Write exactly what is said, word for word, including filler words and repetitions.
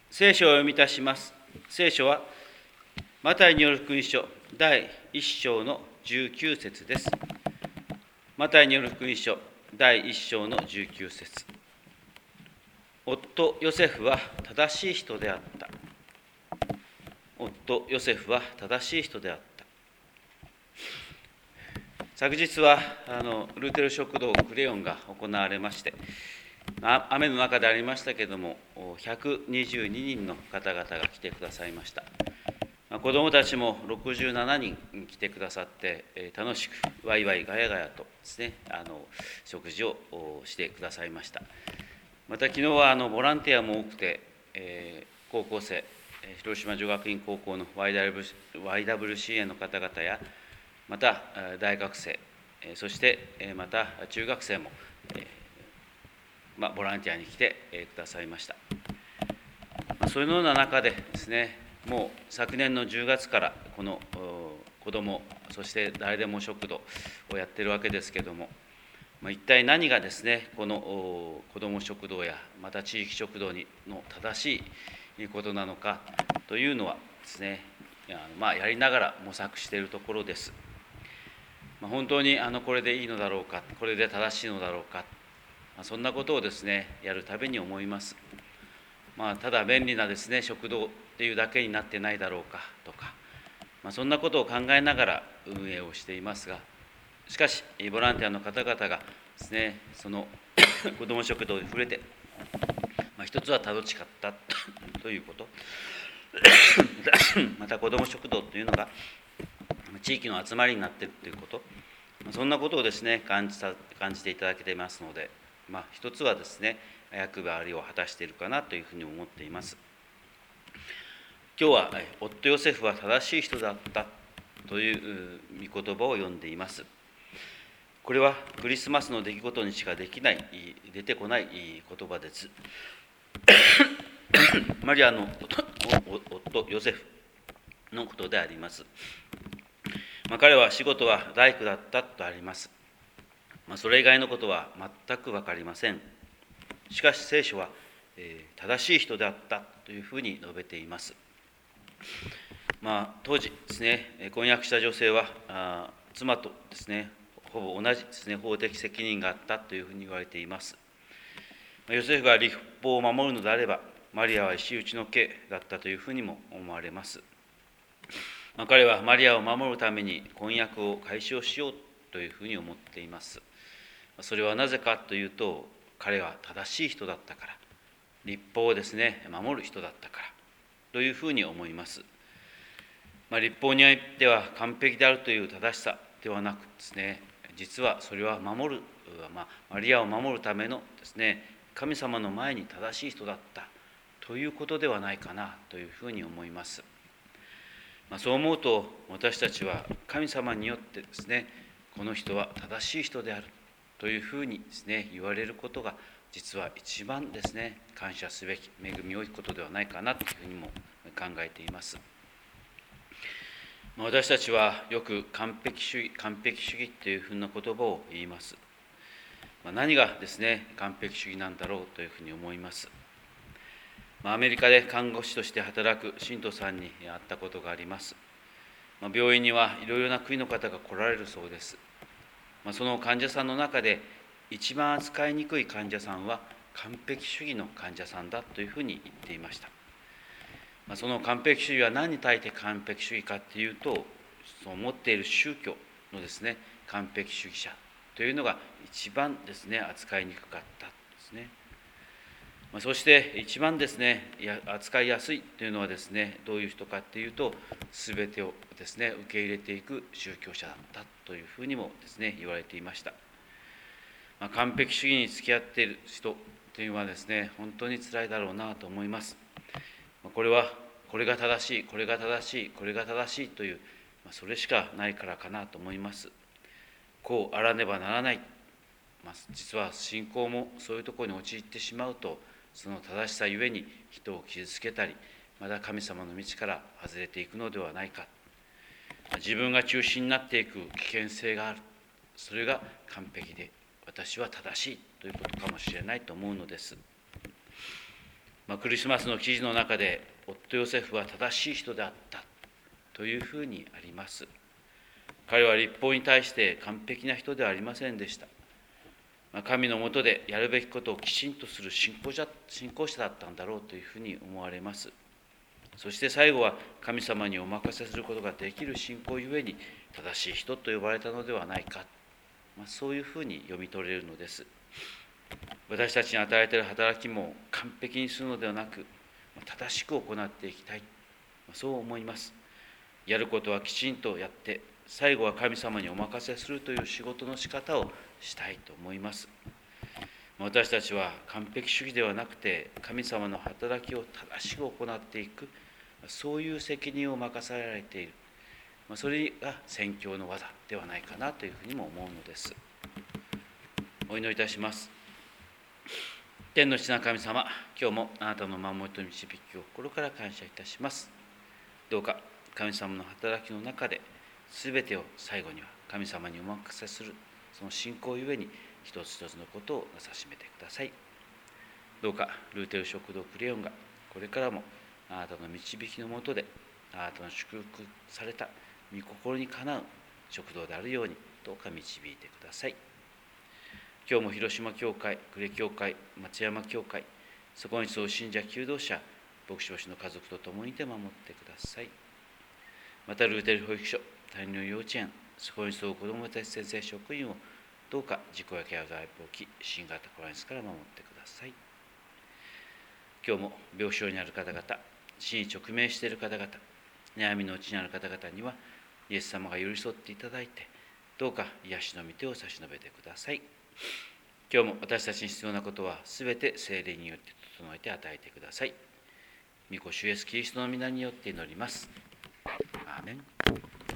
聖書を読み出します。聖書は、マタイによる福音書だいいっ章のじゅうきゅう節です。マタイによる福音書だいいっ章のじゅうきゅう節。夫ヨセフは正しい人であった。夫ヨセフは正しい人であった。昨日はあのルーテル食堂クレヨンが行われまして、雨の中でありましたけれども、ひゃくにじゅうににんの方々が来てくださいました。子どもたちもろくじゅうななにん来てくださって、楽しくワイワイガヤガヤとですね、あの食事をしてくださいました。また昨日はあのボランティアも多くて、えー、高校生、広島女学院高校の ワイダブリューシーエー の方々や、また大学生、そしてまた中学生も、まあ、ボランティアに来てくださいました。そういうような中でですね、もう昨年のじゅうがつからこの子ども、そして誰でも食堂をやってるわけですけれども、まあ、一体何がですね、この子ども食堂やまた地域食堂にの正しいことなのかというのはですね、まあ、やりながら模索しているところです。まあ、本当にあのこれでいいのだろうか、これで正しいのだろうか、まあ、そんなことをですね、やるたびに思います。まあ、ただ便利なですね、食堂っていうだけになってないだろうかとか、まあ、そんなことを考えながら運営をしていますが、しかしボランティアの方々がですね、その子ども食堂に触れて、まあ、一つは楽しかったということまた子ども食堂というのが地域の集まりになっているということ、そんなことをですね、感じた感じていただけていますので、まあ、一つはですね、役割を果たしているかなというふうに思っています。今日は夫ヨセフは正しい人だったという御言葉を読んでいます。これはクリスマスの出来事にしかできない、出てこない言葉です。マリアの夫ヨセフのことであります。まあ、彼は仕事は大工だったとあります。まあ、それ以外のことは全く分かりません。しかし聖書は、えー、正しい人であったというふうに述べています。まあ、当時ですね、婚約した女性はあ妻とですね、ほぼ同じですね、法的責任があったというふうに言われています。ヨセフが律法を守るのであれば、マリアは石打ちの刑だったというふうにも思われます。まあ、彼はマリアを守るために婚約を解消しようというふうに思っています。それはなぜかというと、彼は正しい人だったから、律法をですね、守る人だったからというふうに思います。まあ、律法においては完璧であるという正しさではなくですね、実はそれは守る、まあ、マリアを守るためのですね、神様の前に正しい人だったということではないかなというふうに思います。まあ、そう思うと、私たちは神様によってですね、この人は正しい人であるというふうにですね、言われることが実は一番ですね、感謝すべき恵み多いことではないかなというふうにも考えています。私たちはよく完璧主義、完璧主義というふうな言葉を言います。何がですね、完璧主義なんだろうというふうに思います。アメリカで看護師として働く信徒さんに会ったことがあります。病院にはいろいろな国の方が来られるそうです。その患者さんの中で一番扱いにくい患者さんは完璧主義の患者さんだというふうに言っていました。その完璧主義は何に対して完璧主義かというと、そう持っている宗教のですね、完璧主義者というのが一番ですね、扱いにくかったですね。そして一番ですね、扱いやすいというのはですね、どういう人かというと、すべてをですね、受け入れていく宗教者だったというふうにもですね、言われていました。まあ、完璧主義に付き合っている人というのはですね、本当につらいだろうなと思います。これはこれが正しい、これが正しい、これが正しいという、それしかないからかなと思います。こうあらねばならない。まあ、実は信仰もそういうところに陥ってしまうと、その正しさゆえに人を傷つけたり、また神様の道から外れていくのではないか。自分が中心になっていく危険性がある。それが完璧で、私は正しいということかもしれないと思うのです。 まあ、クリスマスの記事の中で、夫ヨセフは正しい人であったというふうにあります。彼は律法に対して完璧な人ではありませんでした。まあ、神の下でやるべきことをきちんとする信仰者、信仰者だったんだろうというふうに思われます。そして最後は神様にお任せすることができる信仰ゆえに正しい人と呼ばれたのではないか、まあ、そういうふうに読み取れるのです。私たちに与えられている働きも完璧にするのではなく、正しく行っていきたい、そう思います。やることはきちんとやって、最後は神様にお任せするという仕事の仕方をしたいと思います。私たちは完璧主義ではなくて、神様の働きを正しく行っていく、そういう責任を任されている、それが宣教の技ではないかなというふうにも思うのです。お祈りいたします。天の父な神様、今日もあなたの守りと導きを心から感謝いたします。どうか神様の働きの中で、すべてを最後には神様にお任せする、その信仰ゆえに一つ一つのことをなさしめてください。どうかルーテル食堂クレヨンがこれからもあなたの導きのもとで、あなたの祝福された御心にかなう食堂であるように、どうか導いてください。今日も広島教会、呉教会、松山教会、そこに集う信者求道者、牧師牧師の家族と共にて守ってください。またルーテル保育所、谷の幼稚園、そこに集う子どもたち先生職員をどうか事故や怪我が起き、新型コロナウイルスから守ってください。今日も病床にある方々、死に直面している方々、悩みのうちにある方々には、イエス様が寄り添っていただいて、どうか癒しの御手を差し伸べてください。今日も私たちに必要なことは、すべて聖霊によって整えて与えてください。御子主イエスキリストの皆によって祈ります。アーメン。